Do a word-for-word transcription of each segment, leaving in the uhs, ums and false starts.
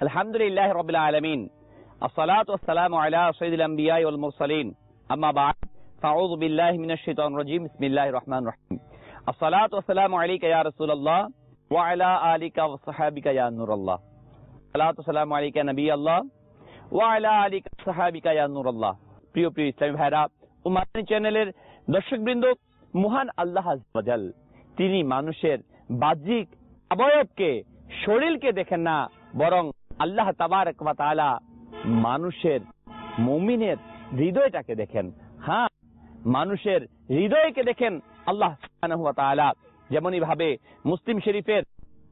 আলহামদুলিল্লাহি রাব্বিল আলামিন, আসসালাতু ওয়াসসালামু আলা সাইয়্যিদিল আমবিয়াই ওয়াল মুরসালিন, আম্মা বা'দ, ফাউযু বিল্লাহি মিনাশ শাইতানির রাজীম, বিসমিল্লাহির রহমানির রহিম। আসসালাতু ওয়াসসালামু আলাইকা ইয়া রাসূলুল্লাহ ওয়া আলা আলিকা ওয়া সাহবিকা ইয়া নূরাল্লাহ। আসসালাতু ওয়াসসালামু আলাইকা নবিয়াল্লাহ ওয়া আলা আলিকা ওয়া সাহবিকা ইয়া নূরাল্লাহ। প্রিয় প্রিয় ইসলামী ভাইরা ও মাদানী চ্যানেলের দর্শকবৃন্দ, মহান আল্লাহ আযজা ওয়া জাল তিনি মানুষের বাহ্যিক অবয়বকে, শরীরকে দেখেন না, বরং আল্লাহ তাবারক ওয়া তাআলা মানুষের, মুমিনের হৃদয়টাকে দেখেন। হ্যাঁ, মানুষের হৃদয়কে দেখেন আল্লাহ সুবহানাহু ওয়া তাআলা। যেমনই ভাবে মুসলিম শরীফের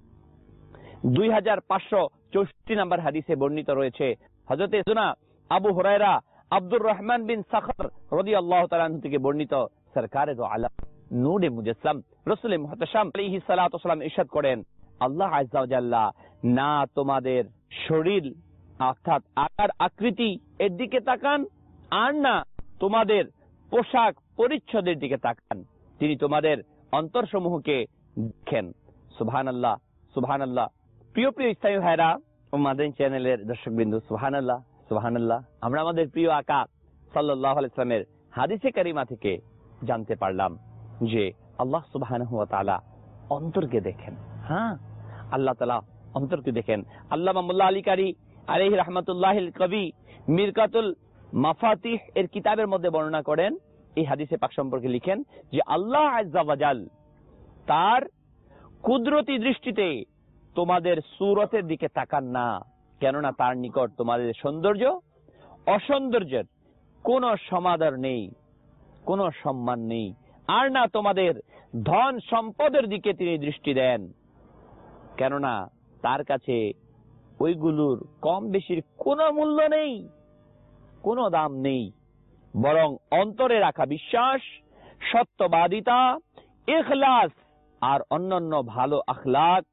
দুই হাজার পাঁচশো চৌষট্টি নম্বর হাদিসে বর্ণিত রয়েছে, হযরতে সুনা আবু হুরায়রা আব্দুর রহমান বিন সাখর রাদিয়াল্লাহু তাআলা আনহু থেকে বর্ণিত, সরকারে দো আলম নূরে মুজাসসাম রাসূল মুহতাশাম আলাইহিস সালাতু ওয়াস সালাম ইরশাদ করেন, আল্লাহ আযজা ওয়া জাল্লা না তোমাদের শরীর অর্থাৎ আকার আকৃতি এর দিকে তাকান, আর না তোমাদের পোশাক পরিচ্ছদের দিকে তাকান, তিনি তোমাদের অন্তরসমূহকে দেখেন। সুবহানাল্লাহ, সুবহানাল্লাহ। প্রিয় প্রিয় ইসলামী ভাইরা ও মাদানী চ্যানেলের দর্শকবৃন্দ, সুবহানাল্লাহ, সুবহানাল্লাহ। আমরা আমাদের প্রিয় আকা সাল্লাল্লাহু আলাইহি ওয়াসাল্লামের হাদিসে কারিমা থেকে জানতে পারলাম যে আল্লাহ সুবহানাহু ওয়া তাআলা অন্তরকে দেখেন। হ্যাঁ, আল্লাহ তাআলা অন্তরকে দেখেন। আল্লামা মোল্লা আলী কারি আলাইহি রাহমাতুল্লাহিল কবি মিরকাতুল মাফাতিহ এর কিতাবের মধ্যে বর্ণনা করেন, এই হাদিসে পাক সম্পর্কে লিখেন যে আল্লাহ আযজা ওয়া জাল তার কুদরতি দৃষ্টিতে তোমাদের সূরতের দিকে তাকান না, কেননা তার নিকট তোমাদের সৌন্দর্য অসৌন্দর্যের কোনো সমাদর নেই, কোনো সম্মান নেই, আর না তোমাদের ধন সম্পদের দিকে তিনি দৃষ্টি দেন, কেননা তার কাছে ওইগুলোর কম বেশির কোনো মূল্য নেই, কোনো দাম নেই, বরং অন্তরে রাখা বিশ্বাস, সত্যবাদিতা, ইখলাস আর অন্যান্য ভালো আখলাক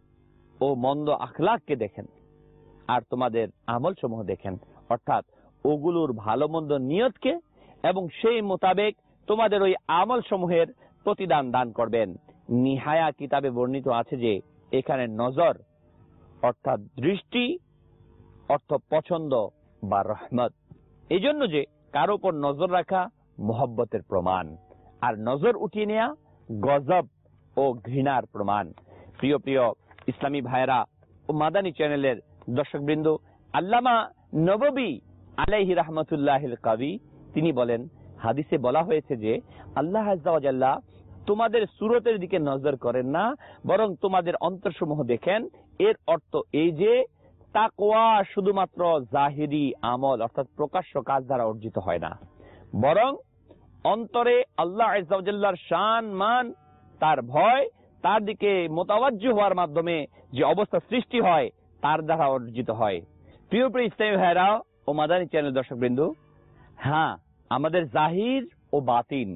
ও মন্দ আখলাককে দেখেন, আর তোমাদের আমল সমূহ দেখেন, অর্থাৎ ওগুলোর ভালো মন্দ নিয়তকে, এবং সেই মোতাবেক তোমাদের ওই আমল সমূহের প্রতিদান দান করবেন। নিহায়া কিতাবে বর্ণিত আছে যে এখানে নজর অর্থাৎ দৃষ্টি অর্থ পছন্দ বা রহমত, এই জন্য যে কারো উপর নজর রাখা মোহব্বতের প্রমাণ, আর নজর উঠিয়ে নেওয়া গজব ও ঘৃণার প্রমাণ। প্রিয় প্রিয় ইসলামী ভাইরা ও মাদানী চ্যানেলের দর্শকবৃন্দ, আল্লামা নববী আলাইহি রাহমাতুল্লাহিল কবি তিনি বলেন, হাদিসে বলা হয়েছে যে আল্লাহ আযজা ওয়া জাল্লা তোমাদের সূরতের দিকে নজর করেন না, বরং তোমাদের অন্তরসমূহ দেখেন। এর অর্থ এই যে তাকওয়া শুধুমাত্র জাহিরি আমল অর্থাৎ প্রকাশ্য কাজ দ্বারা অর্জিত হয় না, বরং অন্তরে আল্লাহ আযজা ওয়া জাল্লার শান মান, তার ভয়, তার দিকে মোতাওয়াজ্জু হওয়ার মাধ্যমে যে অবস্থা সৃষ্টি হয় তার দ্বারা অর্জিত হয়। প্রিয় প্রিয় ইসলামী ভাইরা ও মাদানী চ্যানেল দর্শকবৃন্দ, হ্যাঁ, আমাদের জাহির ও বাতিন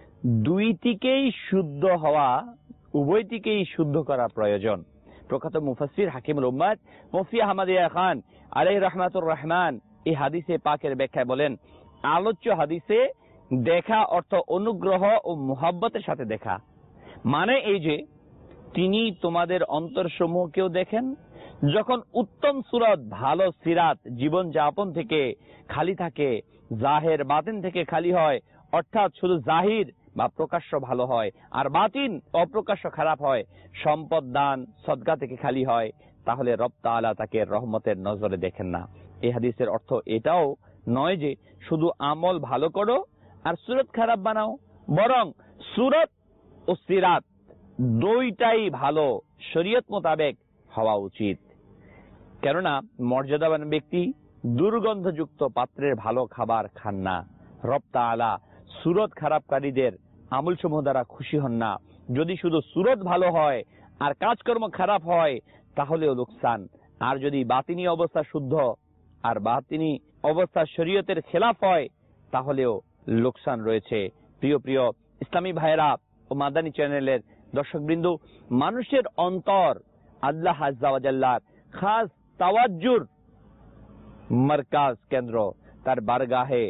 দুইটিকেই শুদ্ধ হওয়া, উভয়টিকেই শুদ্ধ করা প্রয়োজন। প্রখ্যাত মুফাসসির হাকিমুল উম্মাত মুফতি আহমদ ইয়া খান আলাইহি রাহমাতুর রহমান এই হাদিসে পাকের ব্যাখ্যায় বলেন, আলোচ্য হাদিসে দেখা অর্থ অনুগ্রহ ও মুহাব্বতের সাথে দেখা, মানে এই যে তিনি তোমাদের অন্তরসমূহকেও দেখেন, যখন উত্তম সুরত ভালো সিরাত জীবন যাপন থেকে খালি থাকে, জাহির বাতিন থেকে খালি হয়, অর্থাৎ শুধু জাহির বা প্রকাশ্য ভালো হয় আর বাতিন অপ্রকাশ্য খারাপ হয়, সম্পদ দান সদকা থেকে খালি হয়, তাহলে রব তাআলা তাকে রহমতের নজরে দেখেন না। এই হাদিসের অর্থ এটাও নয় যে শুধু আমল ভালো করো আর সুরত খারাপ বানাও, বরং সুরত ও সিরাত দুইটাই ভালো শরীয়ত মোতাবেক হওয়া উচিত। কেননা মর্যাদাবান ব্যক্তি দুর্গন্ধযুক্ত পাত্রের ভালো খাবার খান না। রব তাআলা সুরত খারাপকারীদের আমল সমূহ দ্বারা খুশি হন না। যদি শুধু সুরত ভালো হয় আর কাজকর্ম খারাপ হয় তাহলেও লোকসান, আর যদি বাতিনি অবস্থা শুদ্ধ আর বাতিনি অবস্থা শরীয়তের খেলাফ হয় তাহলেও লোকসান রয়েছে। প্রিয় প্রিয় ইসলামী ভাইরা ও মাদানী চ্যানেলের দর্শকবৃন্দ, মানুষের অন্তর আল্লাহ আযজা ওয়া জাল্লার খাস তাওয়াজ্জুর মারকাজ কেন্দ্র, তার বারগাহে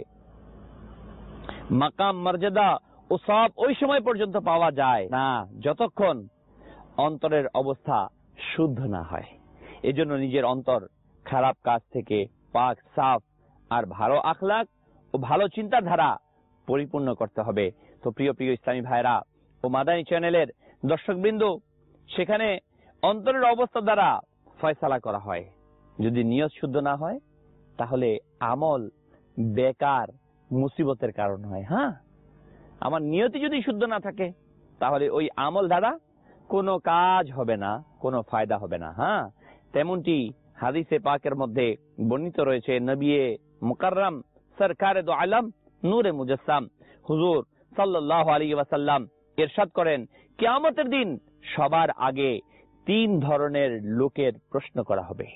মাকাম মর্যাদা ও সব ওই সময় পর্যন্ত পাওয়া যায় না যতক্ষণ অন্তরের অবস্থা শুদ্ধ না হয়। এজন্য নিজের অন্তর খারাপ কাজ থেকে পাক সাফ আর ভালো আখলাক ও ভালো চিন্তাধারা পরিপূর্ণ করতে হবে। তো প্রিয় প্রিয় ইসলামী ভাইরা ও মাদানী চ্যানেলের দর্শকবৃন্দ, সেখানে অন্তরের অবস্থা দ্বারা ফয়সালা করা হয়। যদি নিয়ত শুদ্ধ না হয় তাহলে আমল বেকার, মুসিবতের কারণ হয়। হ্যাঁ, আমার নিয়তি যদি শুদ্ধ না থাকে তাহলে ওই আমল দ্বারা কোনো কাজ হবে না, কোনো ফায়দা হবে না। হ্যাঁ, তেমনটি হাদিসে পাকের মধ্যে বর্ণিত রয়েছে, নবী মুকাররম সরকারে দো আলম নূরে মুজাসসাম হুজুর সাল্লাল্লাহু আলাইহি ওয়াসাল্লাম ইরশাদ করেন, কিয়ামতের দিন সবার আগে তিন ধরনের লোকের প্রশ্ন করা হবে।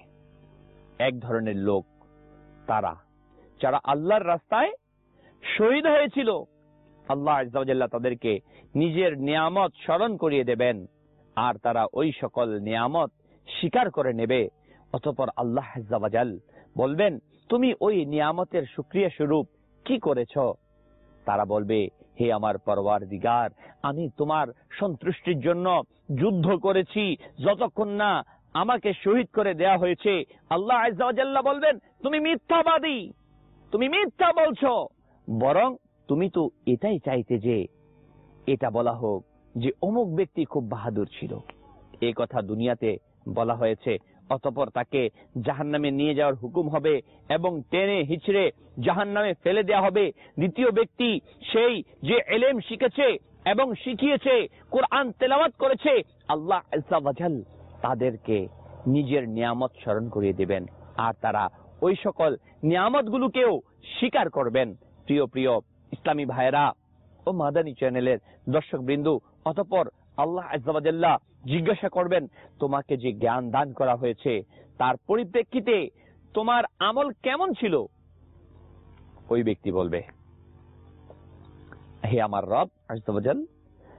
এক ধরনের লোক তারা যারা আল্লাহর রাস্তায় শহীদ হয়েছিল, আল্লাহ আযজা ওয়া জাল্লা তাদেরকে নিজের নিয়ামত স্মরণ করিয়ে দেবেন আর তারা ওই সকল নিয়ামত স্বীকার করে নেবে। অতঃপর আল্লাহ আযজা ওয়া জাল বলবেন, তুমি ওই নিয়ামতের শুকরিয়া স্বরূপ কি করেছো? তারা বলবে, হে আমার পরওয়ারদিগার, আমি তোমার সন্তুষ্টির জন্য যুদ্ধ করেছি যতক্ষণ না আমাকে শহীদ করে দেয়া হয়েছে। আল্লাহ আযজা ওয়া জাল্লা বলবেন, তুমি মিথ্যাবাদী, তুমি মিথ্যা বলছো, বরং তুমি তো এটাই চাইতে যে এটা বলা হোক যে অমুক ব্যক্তি খুব বাহাদুর ছিল। এই কথা দুনিয়াতে বলা হয়েছে। অতঃপর তাকে জাহান্নামে নিয়ে যাওয়ার হুকুম হবে এবং টেনে হিচড়ে জাহান্নামে ফেলে দেওয়া হবে। দ্বিতীয় ব্যক্তি সেই যে ইলম শিখেছে এবং শিখিয়েছে, কোরআন তেলাওয়াত করেছে, আল্লাহ আযজা ওয়া জাল তাদেরকে নিজের নিয়ামত স্মরণ করিয়ে দেবেন আর তারা ওই সকল নিয়ামতগুলোকেও স্বীকার করবেন। প্রিয় প্রিয় ইসলামী ভাইরা ও মাদানী চ্যানেলের দর্শক বিন্দু, অতঃপর আল্লাহ আযজা ওয়া জাল্লা জিজ্ঞাসা করবেন, তোমাকে যে জ্ঞান দান করা হয়েছে তার পরিপ্রেক্ষিতে তোমার আমল কেমন ছিল? ওই ব্যক্তি বলবে, হে আমার রব আযজা ওয়া জাল,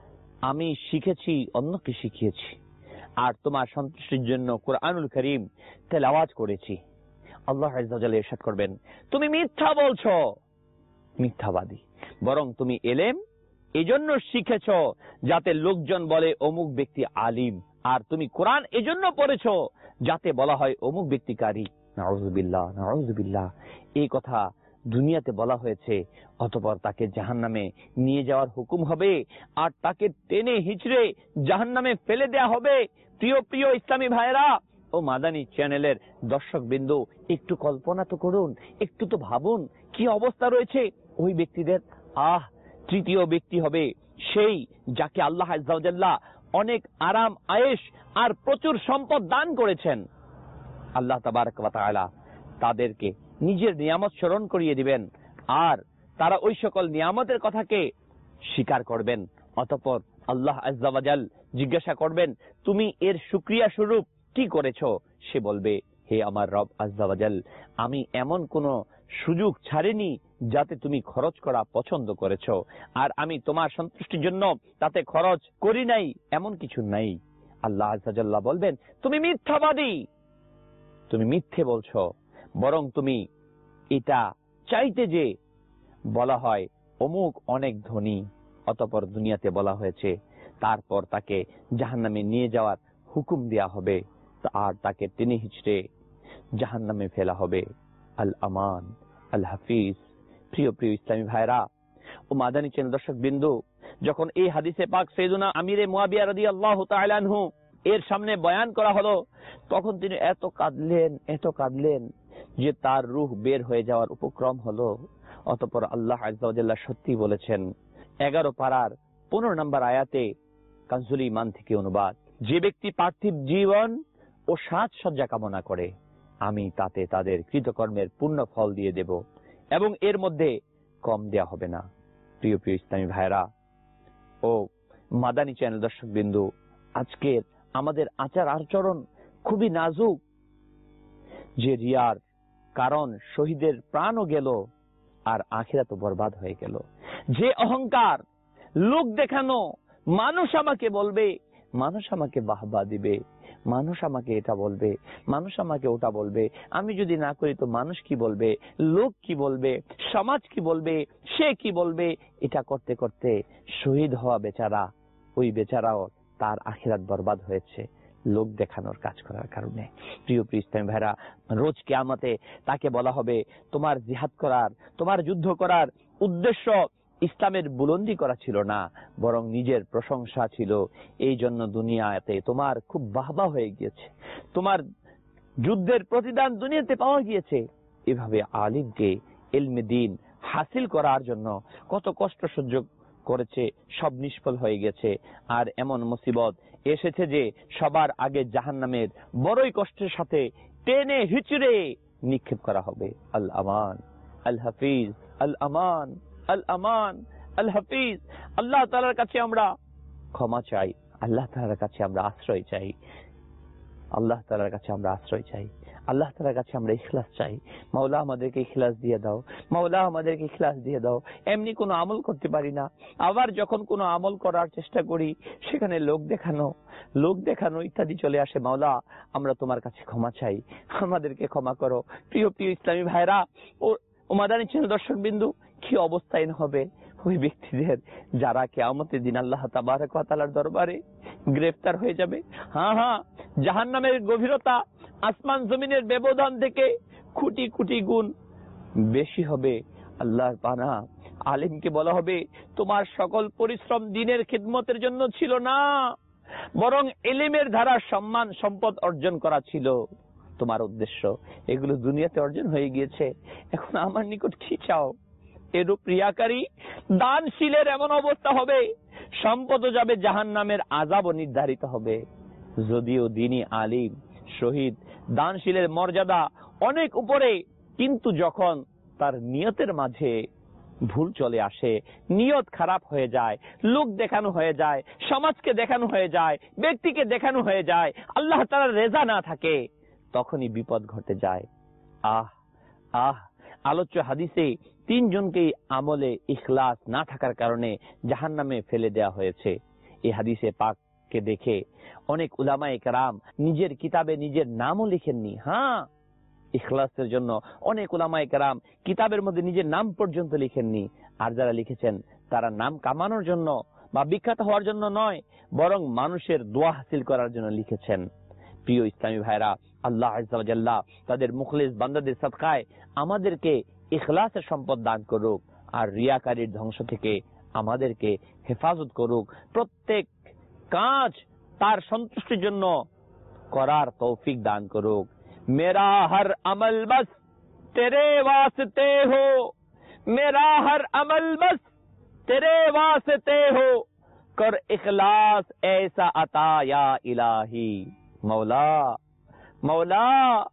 আমি শিখেছি, অন্যকে শিখিয়েছি আর তোমার সন্তুষ্টির জন্য কুরআনুল কারীম তেলাওয়াত করেছি। আল্লাহ আযজা ওয়া জাল ইরশাদ করবেন, তুমি মিথ্যা বলছো, মিথ্যাবাদী, বরং তুমি ইলম এজন্য শিখেছো যাতে লোকজন বলে অমুক ব্যক্তি আলিম, আর তুমি কোরআন এজন্য পড়েছো যাতে বলা হয় অমুক ব্যক্তি কারি। নাউযুবিল্লাহ, নাউযুবিল্লাহ। এই কথা দুনিয়াতে বলা হয়েছে। অতঃপর তাকে জাহান্নামে নিয়ে যাওয়ার হুকুম হবে আর তাকে টেনে হিচড়ে জাহান্নামে ফেলে দেয়া হবে। প্রিয় প্রিয় ইসলামী ভাইরা ও মাদানী চ্যানেলের দর্শক বিন্দু, একটু কল্পনা তো করুন, একটু তো ভাবুন কি অবস্থা রয়েছে ওই ব্যক্তিদের। আহ, তৃতীয় ব্যক্তি হবে সেই যাকে আল্লাহ আযজা ওয়া জাল্লা অনেক আরাম আয়েশ আর প্রচুর সম্পদ দান করেছেন। আল্লাহ তাবারক ওয়া তাআলা তাদেরকে নিজের নিয়ামত স্মরণ করিয়ে দিবেন আর তারা ওই সকল নিয়ামতের কথাকে স্বীকার করবেন। অতঃপর আল্লাহ আযজা ওয়া জাল জিজ্ঞাসা করবেন, তুমি এর শুকরিয়া স্বরূপ কি করেছো? সে বলবে, হে আমার রব আযজা ওয়া জাল, আমি এমন কোন সুযোগ ছাড়িনি যাতে তুমি খরচ করা পছন্দ করেছো, আর আমি তোমার সন্তুষ্টির জন্য তাতে খরচ করি নাই, এমন কিছু নাই। আল্লাহ আযজা ওয়া জাল্লা বলবেন, তুমি মিথ্যাবাদী, তুমি মিথ্যে বলছো, বরং তুমি এটা চাইতে যে বলা হয় অমুক অনেক ধনী। অতঃপর দুনিয়াতে বলা হয়েছে তারপর তাকে জাহান্নামে নিয়ে যাওয়ার হুকুম দেয়া হবে আর তাকে টেনে হিচড়ে জাহান্নামে ফেলা হবে। আল আমান, আল হাফিজ। প্রিয় প্রিয় ইসলামী ভাইরা ও মাদানী চ্যানেল দর্শক বিন্দু, যখন এই হাদিসে পাক সাইয়েদুনা আমিরে মুয়াবিয়া রাদিয়াল্লাহু তাআলা আনহু এর সামনে বয়ান করা হলো, তখন তিনি এত কাঁদলেন, এত কাঁদলেন যে তার রূহ বের হয়ে যাওয়ার উপক্রম হলো। অতঃপর আল্লাহ আযজা ওয়া জাল্লা সত্যি বলেছেন, এগারো পারার পনেরো নম্বর আয়াতে, কানজুল ঈমান থেকে অনুবাদ, যে ব্যক্তি পার্থিব জীবন ও সাজসজ্জা কামনা করে আমি তাতে তাদের কৃতকর্মের পূর্ণ ফল দিয়ে দেব এবং এর মধ্যে কম দেয়া হবে না। প্রিয় প্রিয় ইসলামী ভাইরা ও মাদানী চ্যানেল দর্শক বিন্দু, আজকের আমাদের আচার আচরণ খুবই নাজুক। যে রিয়ার কারণ শহীদের প্রাণও গেল আর আখিরাতও বরবাদ হয়ে গেল। যে অহংকার, লোক দেখানো, মানুষ আমাকে বলবে, মানুষ আমাকে বাহবা দিবে, মানুষ আমাকে এটা বলবে, মানুষ আমাকে ওটা বলবে, আমি যদি না করি তো মানুষ কি বলবে, লোক কি বলবে, সমাজ কি বলবে, সে কি বলবে, এটা করতে করতে শহীদ হওয়া বেচারা, ওই বেচারাও তার আখিরাত বরবাদ হয়েছে। লোক দেখানোর কাজ করার কারণে। প্রিয় প্রিয় ইসলামী ভাইরা, রোজ কিয়ামতে তাকে বলা হবে তোমার জিহাদ করার, তোমার যুদ্ধ করার উদ্দেশ্য ইসলামের বুলন্দি করা ছিল না, বরং নিজের প্রশংসা ছিল। এই জন্য দুনিয়াতে তোমার খুব বাহবা হয়ে গিয়েছে, তোমার যুদ্ধের প্রতিদান দুনিয়াতে পাওয়া গিয়েছে। এভাবে আলিমকে ইলমে দ্বীন হাসিল করার জন্য কত কষ্ট সহ্য করেছে, সব নিষ্ফল হয়ে গেছে। আর এমন মুসিবত এসেছে যে সবার আগে জাহান্নামের বড়ই কষ্টের সাথে টেনে হিচড়ে নিক্ষেপ করা হবে। আল আমান আল হাফিজ, আল আমান আল আমান আল হাফিজ। আল্লাহ তাআলার কাছে আমরা ক্ষমা চাই, আল্লাহ তাআলার কাছে আমরা আশ্রয় চাই, আল্লাহ তাআলার কাছে আমরা আশ্রয় চাই, আল্লাহ তাআলার কাছে আমরা ইখলাস চাই। মাওলা আমাদেরকে ইখলাস দিয়ে দাও, মাওলা আমাদেরকে ইখলাস দিয়ে দাও। এমনি কোনো আমল করতে পারি না, আবার যখন কোনো আমল করার চেষ্টা করি সেখানে লোক দেখানো লোক দেখানো ইত্যাদি চলে আসে। মাওলা আমরা তোমার কাছে ক্ষমা চাই, আমাদেরকে ক্ষমা করো। প্রিয় প্রিয় ইসলামী ভাইরা ও মাদানী চ্যানেল দর্শক বিন্দু, কি অবস্থায় হবে ওই ব্যক্তিদের যারা কিয়ামতের দিন আল্লাহ তাবারক ওয়া তাআলার দরবারে গ্রেফতার হয়ে যাবে। হ্যাঁ হ্যাঁ জাহান্নামের গভীরতা আসমান জমিনের ব্যবধান থেকে কোটি কোটি গুণ বেশি হবে। আল্লাহর পানা আলিমকে বলা হবে তোমার সকল পরিশ্রম দ্বীনের খিদমতের জন্য ছিল না, বরং ইলমের দ্বারা সম্মান সম্পদ অর্জন করা ছিল তোমার উদ্দেশ্য। এগুলো দুনিয়াতে অর্জন হয়ে গিয়েছে, এখন আমার নিকট কি চাও? এরূপ ক্রিয়াকারী দানশীলের এমন অবস্থা হবে, সম্পদ যাবে জাহান্নামের আযাবও নির্ধারিত হবে। যদিও দ্বীনী আলিম শহীদ দানশীলের মর্যাদা অনেক উপরে, কিন্তু যখন তার নিয়তের মাঝে ভুল চলে আসে, নিয়ত খারাপ হয়ে যায়, লোক দেখানো হয়ে যায়, সমাজকে দেখানো হয়ে যায়, ব্যক্তিকে দেখানো হয়ে যায়, আল্লাহ তাআলার রেজা না থাকে, তখনই বিপদ ঘটে যায়। আহ আহ আলোচ্য হাদিসে তিনজনকেই আমলে ইখলাস না থাকার কারণে জাহান্নামে ফেলে দেয়া হয়েছে। এই হাদিসে পাককে দেখে অনেক উলামায়ে কেরাম নিজের কিতাবে নিজের নামও লিখেননি। হ্যাঁ, ইখলাসের জন্য অনেক উলামায়ে কেরাম কিতাবের মধ্যে নিজের নাম পর্যন্ত লিখেননি। আর যারা লিখেছেন তারা নাম কামানোর জন্য বা বিখ্যাত হওয়ার জন্য নয়, বরং মানুষের দোয়া হাসিল করার জন্য লিখেছেন। প্রিয় ইসলামী ভাইরা, আল্লাহ আযজা ওয়া জাল্লা তাদের মুখলিস বান্দাদের সাদকায় আমাদেরকে ইখলাসের সম্পদ দান করুক, আর রিয়াকারীর ধ্বংস থেকে আমাদেরকে হেফাজত করুক। প্রত্যেক কাজ তার সন্তুষ্টির জন্য করার তৌফিক দান করুক। मेरा हर अमल बस तेरे वास्ते हो, मेरा हर अमल बस तेरे वास्ते हो, कर इखलास ऐसा अता या इलाही। मौला मौला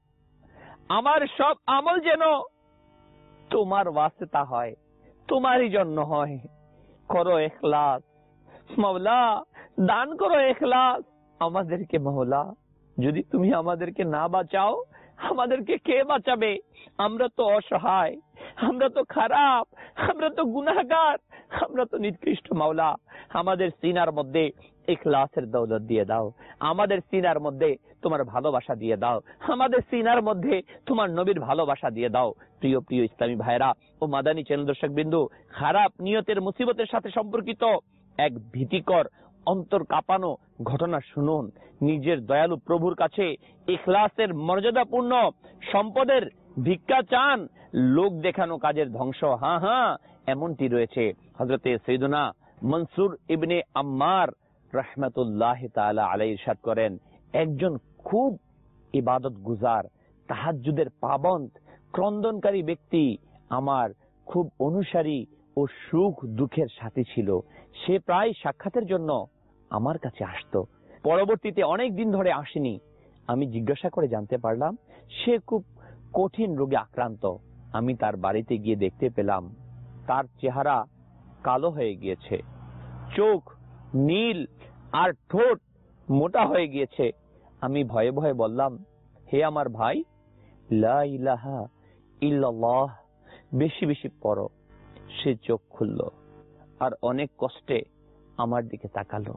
আমার সব আমল যেন তোমার ওয়াসিতা হয়, তোমারই জন্য হয়। করো ইখলাস মওলা, দান করো ইখলাস আমাদেরকে মওলা। যদি তুমি আমাদেরকে না বাঁচাও আমাদেরকে কে বাঁচাবে? আমরা তো অসহায়, আমরা তো খারাপ, আমরা তো গুনাহগার, আমরা তো নিকৃষ্ট। মাওলা আমাদের সিনার মধ্যে ইখলাসের দৌলত দিয়ে দাও, আমাদের সিনার মধ্যে তোমার ভালোবাসা দিয়ে দাও, আমাদের সিনার মধ্যে তোমার নবীর ভালোবাসা দিয়ে দাও। প্রিয় প্রিয় ইসলামী ভাইরা ও মাদানী চ্যানেল দর্শক বিন্দু, খারাপ নিয়তের মুসিবতের সাথে সম্পর্কিত এক ভীতিকর অন্তর কাঁপানো ঘটনা শুনুন। নিজের দয়ালু প্রভুর কাছে ইখলাসের মর্যাদাপূর্ণ সম্পদের ভিক্ষা চান, লোক দেখানো কাজের ধ্বংস। হ্যাঁ হ্যাঁ এমনটি রয়েছে। হযরতে সৈয়দনা মনসুর ইবনে আম্মার রাহমাতুল্লাহি তাআলা আলাইহি ইরশাদ করেন, একজন খুব ইবাদত গুজার, তাহাজ্জুদের পাবন্দ, ক্রন্দনকারী ব্যক্তি আমার খুব অনুসারী ও সুখ দুঃখের সাথী ছিল। সে প্রায় সাক্ষাতের জন্য আমার কাছে আসতো, পরবর্তীতে অনেক দিন ধরে আসেনি। আমি জিজ্ঞাসা করে জানতে পারলাম সে খুব কঠিন রোগে আক্রান্ত। আমি তার বাড়িতে গিয়ে দেখতে পেলাম তার চেহারা কালো হয়ে গিয়েছে, চোখ নীল আর ঠোঁট মোটা হয়ে গিয়েছে। আমি ভয়ে ভয়ে বললাম, হে আমার ভাই, লা ইলাহা ইল্লাল্লাহ বেশি বেশি পড়ো। সে চোখ খুলল আর অনেক কষ্টে আমার দিকে তাকালো।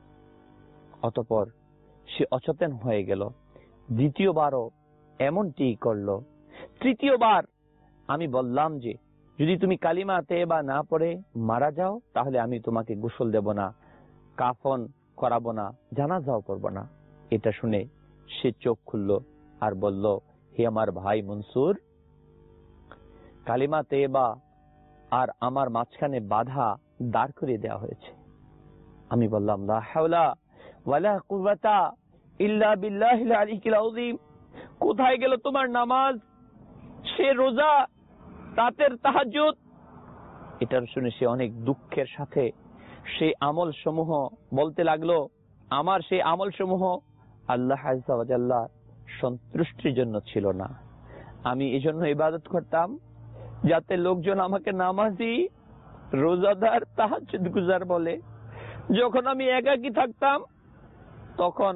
অতঃপর সে অচেতন হয়ে গেল। দ্বিতীয়বারও এমনটি করলো। তৃতীয়বার আমি বললাম যে যদি তুমি কালিমা তাইয়্যিবা না পড়ে মারা যাও তাহলে আমি তোমাকে গোসল দেব না, কাফন করাবো না, জানাজাও করব না। এটা শুনে সে চোখ খুলল আর বলল, হে আমার ভাই মনসুর, কালিমা তৈবা আর আমার মাঝখানে বাধা দাঁড় করিয়ে দেওয়া হয়েছে। আমি বললাম, লা হাওলা ওয়ালা কুওয়াতা ইল্লা বিল্লাহিল আলিয়্যিল আযীম। কোথায় গেল তোমার নামাজ, সে রোজা, রাতের তাহাজ্জুদ? এটা শুনে সে অনেক দুঃখের সাথে সেই আমল সমূহ বলতে লাগলো, আমার সেই আমল সমূহ আল্লাহ আযজা ওয়া জাল্লা সন্তুষ্টির জন্য ছিল না। আমি এজন্য ইবাদত করতাম যাতে লোকজন আমাকে নামাজি, রোজাদার, তাহাজ্জুদ গুজার বলে। যখন আমি একাকী থাকতাম তখন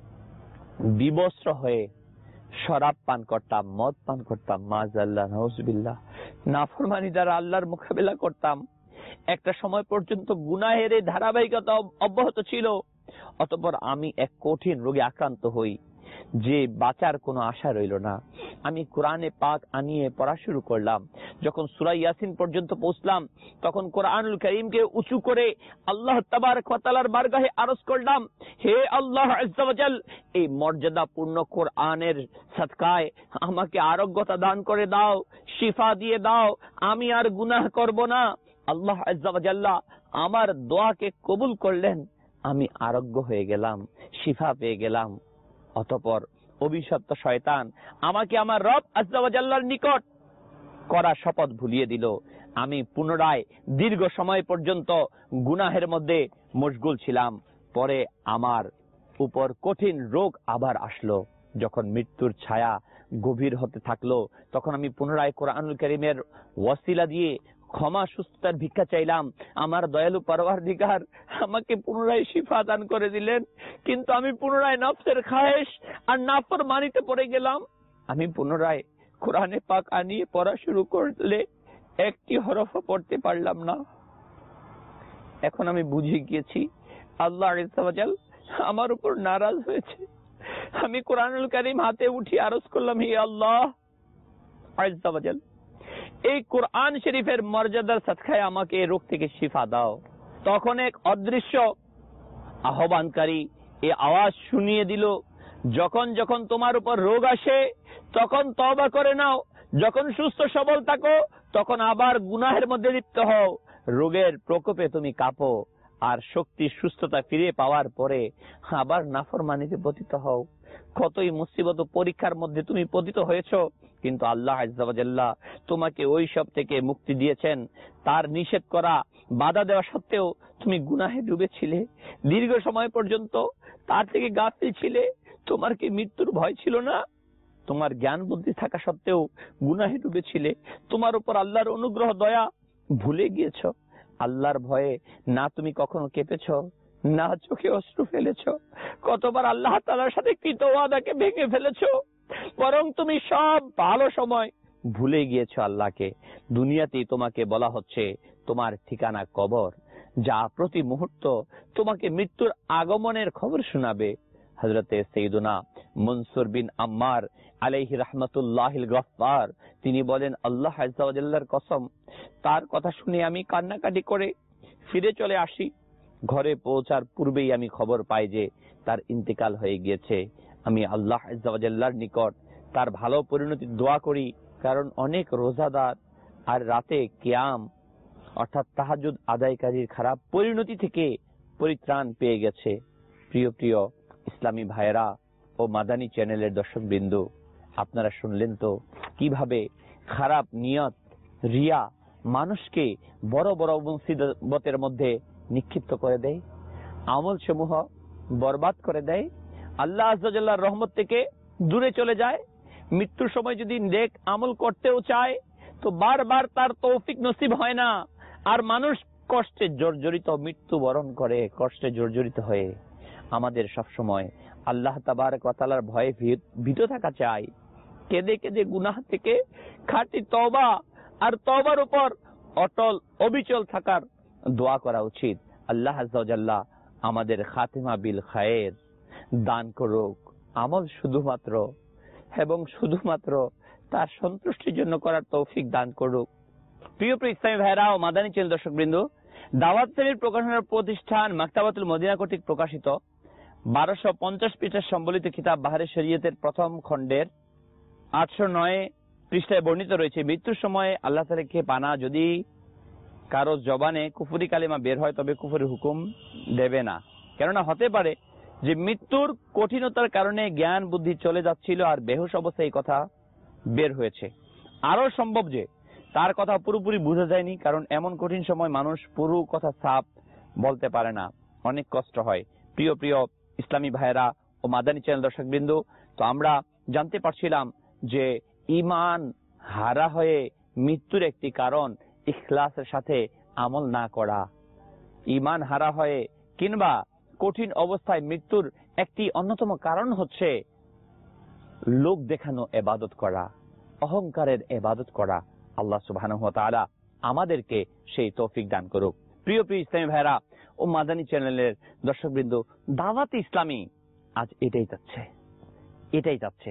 বিবস্ত্র হয়ে শরাব পান করতাম, মদ পান করতাম, মাযাল্লাহ, নাউযুবিল্লাহ, নাফরমানি দ্বারা আল্লাহর মোকাবেলা করতাম। একটা সময় পর্যন্ত গুনাহের এই ধারাবাহিকতা অব্যাহত ছিল। অতঃপর আমি এক কঠিন রোগে আক্রান্ত হই, যে বাঁচার কোনো আশা রইল না। আমি কোরআনে পাক আনিয়ে পড়া শুরু করলাম। যখন সূরা ইয়াসিন পর্যন্ত পৌঁছলাম তখন কোরআনুল কারীমকে উঁচু করে আল্লাহ তাবারক ওয়া তাআলার বারগাহে আরজ করলাম, হে আল্লাহ আযজা ওয়া জাল, এই মর্যাদাপূর্ণ কোরআনের সাদকায় আমাকে আরোগ্যতা দান করে দাও, শিফা দিয়ে দাও, আমি আর গুনাহ করব না। আল্লাহ আযজা ওয়া জাল্লা আমার দোয়াকে কবুল করলেন, আমি আরোগ্য হয়ে গেলাম, শিফা পেয়ে গেলাম। অতঃপর অভিশপ্ত শয়তান আমাকে আমার রব আযজা ওয়া জাল্লার নিকট করা শপথ ভুলিয়ে দিল। আমি পুনরায় দীর্ঘ সময় পর্যন্ত গুনাহের মধ্যে মশগুল ছিলাম। পরে আমার উপর কঠিন রোগ আবার আসলো। যখন মৃত্যুর ছায়া গভীর হতে থাকলো তখন আমি পুনরায় কোরআনুল কারীমের ওয়াসিলা দিয়ে ক্ষমা সুস্থতার ভিক্ষা চাইলাম। আমার দয়ালু পরওয়ারদিগার আমাকে পুনরায় শিফা দান করে দিলেন। কিন্তু আমি পুনরায় নফসের খায়েশ আর নাফরমানিতে পড়ে গেলাম। আমি পুনরায় কোরআনে পাক আনিয়ে পড়া শুরু করলে একটি হরফও পড়তে পারলাম না। এখন আমি বুঝে গিয়েছি আল্লাহ আযজা ওয়া জাল আমার উপর নারাজ হয়েছে। আমি কোরআনুল কারীম হাতে উঠিয়ে আরজ করলাম, হে আল্লাহ আযজা ওয়া জাল, এই কোরআন শরীফের মর্যাদার সাদকায় আমাকে এই রোগ থেকে শিফা দাও। তখন এক অদৃশ্য আহ্বানকারী এই আওয়াজ শুনিয়ে দিল, যখন যখন তোমার উপর রোগ আসে তখন তওবা করে নাও, যখন সুস্থ সবল থাকো তখন আবার গুনাহের মধ্যে লিপ্ত হও। রোগের প্রকোপে তুমি কাঁপো আর শক্তি সুস্থতা ফিরে পাওয়ার পরে আবার নাফরমানিতে পতিত হও। কতই মুসিবত পরীক্ষার মধ্যে তুমি পতিত হয়েছো, কিন্তু আল্লাহ আযজা ওয়া জাল্লা তোমাকে ওই সব থেকে মুক্তি দিয়েছেন। তার নিষেধ করা, বাধা দেওয়া সত্ত্বেও তুমি গুনাহে ডুবেছিলে দীর্ঘ সময় পর্যন্ত, তার থেকে গাফিল ছিলে। তোমার কি মৃত্যুর ভয় ছিল না? তোমার জ্ঞান বুদ্ধি থাকা সত্ত্বেও গুনাহে ডুবেছিলে। তোমার উপর আল্লাহর অনুগ্রহ দয়া ভুলে গিয়েছ। আল্লাহর ভয়ে না তুমি কখনো কেঁপেছো, না চোখে অশ্রু ফেলেছো। কতবার আল্লাহ তাআলার সাথে কৃত ওয়াদাকে ভেঙে ফেলেছো, বরং তুমি সব ভালো সময় ভুলে গিয়েছো আল্লাহকে। দুনিয়াতেই তোমাকে বলা হচ্ছে তোমার ঠিকানা কবর, যা প্রতি মুহূর্ত তোমাকে মৃত্যুর আগমনের খবর শোনাবে। হযরতে সাইয়্যিদুনা মনসুর বিন আম্মার আলাইহি রাহমাতুল্লাহিল গফফার তিনি বলেন, আল্লাহ আযজা ওয়া জাল্লার কসম, তার কথা শুনে আমি কান্নাকাটি করে ফিরে চলে আসি। ঘরে পৌঁছার পূর্বেই আমি খবর পাই যে তার ইন্তেকাল হয়ে গিয়েছে। আমি আল্লাহ আযজা ওয়া জাল্লার নিকট তার ভালো পরিণতির দোয়া করি, কারণ অনেক রোজাদার আর রাতে কিয়াম অর্থাৎ তাহাজ্জুদ আদায়কারীর খারাপ পরিণতি থেকে পরিত্রাণ পেয়ে গেছে। প্রিয় প্রিয় ইসলামী ভাইয়েরা ও মাদানী চ্যানেলের দর্শক বিন্দু, আপনারা শুনলেন তো কিভাবে খারাপ নিয়ত, রিয়া মানুষকে বড় বড় মুসিবতের মধ্যে নিক্ষিপ্ত করে দেয়, আমল সমূহ বরবাদ করে দেয়, আল্লাহ আযজা জাল্লার রহমত থেকে দূরে চলে যায়। মৃত্যুর সময় যদি নেক আমল করতেও চায় তো বারবার তার তৌফিক নসিব হয় না, আর মানুষ কষ্টে জর্জরিত মৃত্যু বরণ করে। কষ্টে জর্জরিত হয়ে আমাদের সবসময় আল্লাহ তাবারক ওয়া তাআলার ভয়ে ভীত থাকা চাই। কেঁদে কেঁদে গুনাহ থেকে খাঁটি তওবা আর তওবার উপর অটল অবিচল থাকার দোয়া করা উচিত। আল্লাহ আযজা ওয়া জাল্লা আমাদের খাতিমা বিল খায়ের দান করুক, আমল শুধুমাত্র এবং শুধুমাত্র তার সন্তুষ্টির জন্য করার তৌফিক দান করুক। প্রিয় প্রিয় ইসলামী ভাইরা ও মাদানী চ্যানেল দর্শক বৃন্দ, দাওয়াত শ্রেণীর প্রকাশনার প্রতিষ্ঠান মাকতাবাতুল মদিনা কর্তৃক প্রকাশিত বারোশো পঞ্চাশ পৃষ্ঠার সম্বলিত কিতাব বাহারে শরীয়তের প্রথম খণ্ডের আটশো নয় পৃষ্ঠায় বর্ণিত রয়েছে, মৃত্যুর সময় আল্লাহ তাআলাকে পানা যদি কারো জবানে কুফরি কালিমা বের হয় তবে কুফরের হুকুম দেবে না। কেননা হতে পারে যে মৃত্যুর কঠিনতার কারণে জ্ঞান বুদ্ধি চলে যাচ্ছিল আর বেহুশ অবস্থায় এই কথা বের হয়েছে। আরো সম্ভব যে তার কথা পুরোপুরি বোঝা যায়নি, কারণ এমন কঠিন সময় মানুষ পুরো কথা সাফ বলতে পারে না, অনেক কষ্ট হয়। প্রিয় প্রিয় ইসলামী ভাইয়েরা ও মাদানী চ্যানেল দর্শকবৃন্দ, তো আমরা জানতে পারছিলাম যে ঈমান হারা হয়ে মৃত্যুর একটি কারণ ইখলাসের সাথে আমল না করা। ঈমান হারা হয়ে কিংবা কঠিন অবস্থায় মৃত্যুর একটি অন্যতম কারণ হচ্ছে লোক দেখানো ইবাদত করা, অহংকারের ইবাদত করা। আল্লাহ সুবহানাহু ওয়া তাআলা আমাদেরকে সেই তৌফিক দান করুক। প্রিয় প্রিয় ইসলামী ভাইরা ও মাদানী চ্যানেলের দর্শকবৃন্দ, দাওয়াত ইসলামী আজ এটাই চাচ্ছে, এটাই চাচ্ছে,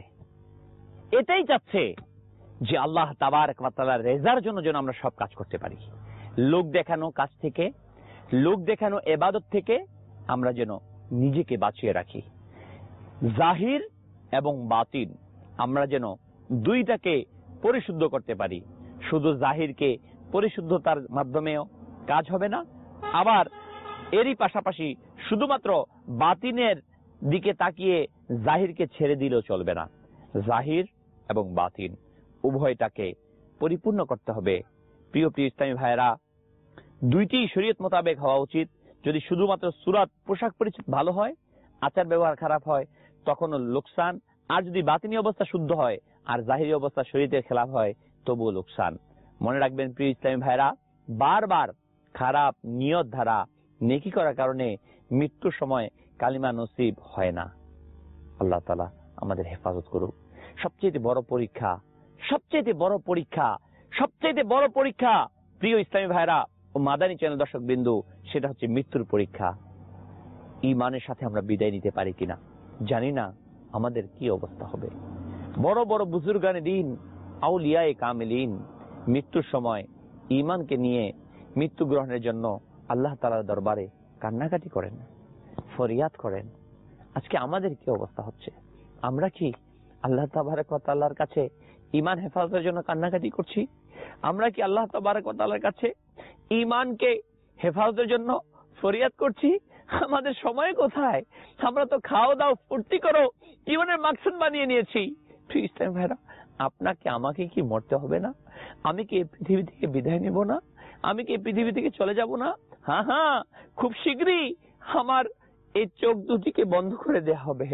এটাই চাচ্ছে যে আল্লাহ তাবারক ওয়া তাআলার রেজার জন্য যেন আমরা সব কাজ করতে পারি। লোক দেখানো কাজ থেকে, লোক দেখানো ইবাদত থেকে আমরা যেন নিজেকে বাঁচিয়ে রাখি। জাহির এবং বাতিন আমরা যেন দুইটাকে পরিশুদ্ধ করতে পারি। শুধু জাহিরকে পরিশুদ্ধতার মাধ্যমেও কাজ হবে না, আবার এরই পাশাপাশি শুধুমাত্র বাতিনের দিকে তাকিয়ে জাহিরকে ছেড়ে দিলেও চলবে না। জাহির এবং বাতিন উভয়টাকে পরিপূর্ণ করতে হবে। প্রিয় প্রিয় ইসলামী ভাইয়েরা, দুইটি শরীয়ত মোতাবেক হওয়া উচিত। যদি শুধুমাত্র সুরাত পোশাক পরিচ্ছদ ভালো হয়, আচার ব্যবহার খারাপ হয়, তখনও লোকসান। আর যদি বাতিনি অবস্থা শুদ্ধ হয় আর জাহিরি অবস্থা শরীয়তের খেলাফ হয়, তবুও লোকসান। মনে রাখবেন প্রিয় ইসলামী ভাইয়েরা, বারবার খারাপ নিয়ত ধারা নেকি করার কারণে মৃত্যুর সময় কালিমা নসিব হয় না। আল্লাহ তাআলা আমাদের হেফাজত করুক। সবচেয়ে বড় পরীক্ষা, সবচেয়ে বড় পরীক্ষা, সবচেয়ে বড় পরীক্ষা প্রিয় ইসলামী ভাইরা ও মাদানী চ্যানেল দর্শক বিন্দু, সেটা হচ্ছে মৃত্যুর পরীক্ষা। ঈমানের সাথে আমরা বিদায় নিতে পারি কিনা জানি না, আমাদের কি অবস্থা হবে। বড় বড় বুজুর্গানে দিন, আউলিয়ায়ে কামিলিন মৃত্যুর সময় ঈমানকে নিয়ে মৃত্যু গ্রহণের জন্য আল্লাহ তাআলার দরবারে কান্নাকাটি করেন, ফরিয়াদ করেন। আজকে আমাদের কি অবস্থা হচ্ছে? আমরা কি আল্লাহ তাবারক ওয়া তাআলার কাছে ঈমান হেফাজতের জন্য কান্নাকাটি করছি? আমরা কি আল্লাহ তাবারক ওয়া তাআলার কাছে ঈমানকে হেফাজতের জন্য ফরিয়াদ করছি? আমাদের সময় কোথায়? আমরা তো খাও দাও ফুর্তি করো জীবনের মাকসাদ বানিয়ে নিয়েছি। ইসলাম ভাইরা, আপনাকে আমাকে কি মরতে হবে না? আমি কি এই পৃথিবী থেকে বিদায় নেব না? আমি কি এই পৃথিবী থেকে চলে যাব না? হ্যাঁ হ্যাঁ, খুব শীঘ্রই আমার এই চোখ দুটিকে বন্ধ করে দেয়া হবে,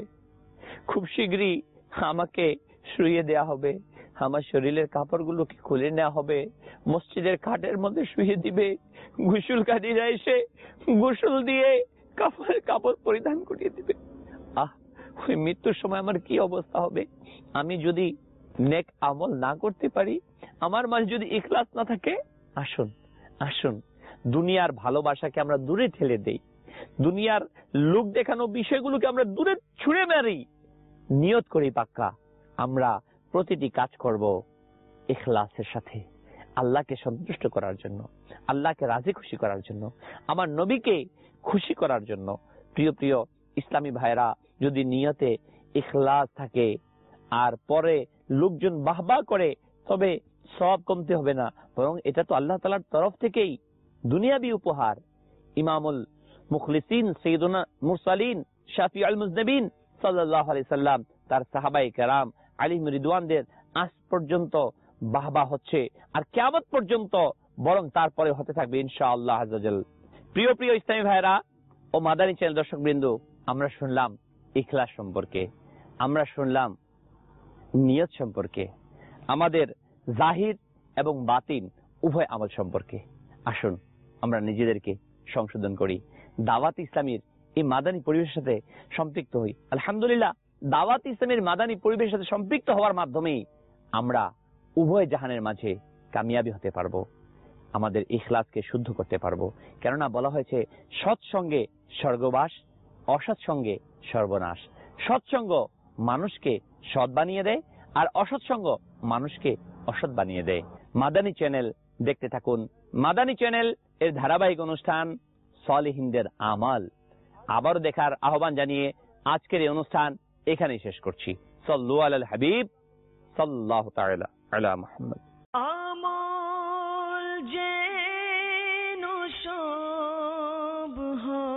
খুব শীঘ্রই আমাকে শুইয়ে দেয়া হবে, আমার শরীরের কাপড়গুলোকে খুলে নেওয়া হবে, মসজিদের খাটের মধ্যে শুইয়ে দিবে, গোসলকারীরা এসে গোসল দিয়ে কাপড়ের কাপড় পরিধান করিয়ে দিবে। আহ, ওই মৃত্যুর সময় আমার কি অবস্থা হবে? আমি যদি নেক আমল না করতে পারি, আমার মাঝে যদি ইখলাস না থাকে, আসুন আসুন দুনিয়ার ভালোবাসাকে আমরা দূরে ঠেলে দেই, দুনিয়ার লোক দেখানো বিষয়গুলোকে আমরা দূরে ছুঁড়ে মারি। নিয়ত করি পাক্কা, আমরা প্রতিটি কাজ করব ইখলাসের সাথে, আল্লাহকে সন্তুষ্ট করার জন্য, আল্লাহকে রাজি খুশি করার জন্য, আমার নবীকে খুশি করার জন্য। প্রিয় প্রিয় ইসলামী ভাইরা, যদি নিয়তে ইখলাস থাকে আর পরে লোকজন বাহবা করে, তবে সওয়াব কমতে হবে না, বরং এটা তো আল্লাহ তাআলার তরফ থেকেই দুনিয়াবি উপহার। ইমামুল মুখলিসিন সাইয়্যিদুনা মুরসালিন শাফিউল মুজনিবিন সাল্লাল্লাহু আলাইহি সাল্লাম তার সাহাবায়ে কেরাম আলাইহিম রিদওয়ানদের আজ পর্যন্ত বাহবা হচ্ছে, আর কিয়ামত পর্যন্ত বরং তারপরে হতে থাকবে ইনশাআল্লাহ আযজা ওয়াজাল। প্রিয় প্রিয় ইসলামী ভাইরা ও মাদানী চ্যানেল দর্শকবৃন্দ, আমরা শুনলাম ইখলাস সম্পর্কে, আমরা শুনলাম নিয়ত সম্পর্কে, আমাদের জাহির এবং বাতিন উভয় আমল সম্পর্কে। আসুন আমরা নিজেদেরকে সংশোধন করি, দাওয়াত ইসলামীর এই মাদানী পরিবেশের সাথে সম্পৃক্ত হই। আলহামদুলিল্লাহ, দাওয়াত ইসলামের মাদানী পরিবেশের সাথে সম্পৃক্ত হওয়ার মাধ্যমেই আমরা উভয় জাহানের মাঝে কামিয়াবি হতে পারবো, আমাদের ইখলাসকে শুদ্ধ করতে পারবো। কেননা বলা হয়েছে, সৎসঙ্গে স্বর্গবাস, অসৎসঙ্গে সর্বনাশ। সৎসঙ্গ মানুষকে সৎ বানিয়ে দেয়, আর অসৎসঙ্গ মানুষকে অসৎ বানিয়ে দেয়। মাদানী চ্যানেল দেখতে থাকুন। মাদানী চ্যানেল এর ধারাবাহিক অনুষ্ঠান সলিহিনদের আমাল। আবারও দেখার আহ্বান জানিয়ে আজকের এই অনুষ্ঠান এখানেই শেষ করছি। সাল্লু আলাল হাবিব সাল্লাল্লাহু তাআলা আলা মুহাম্মদ। আমল যেন সব হয়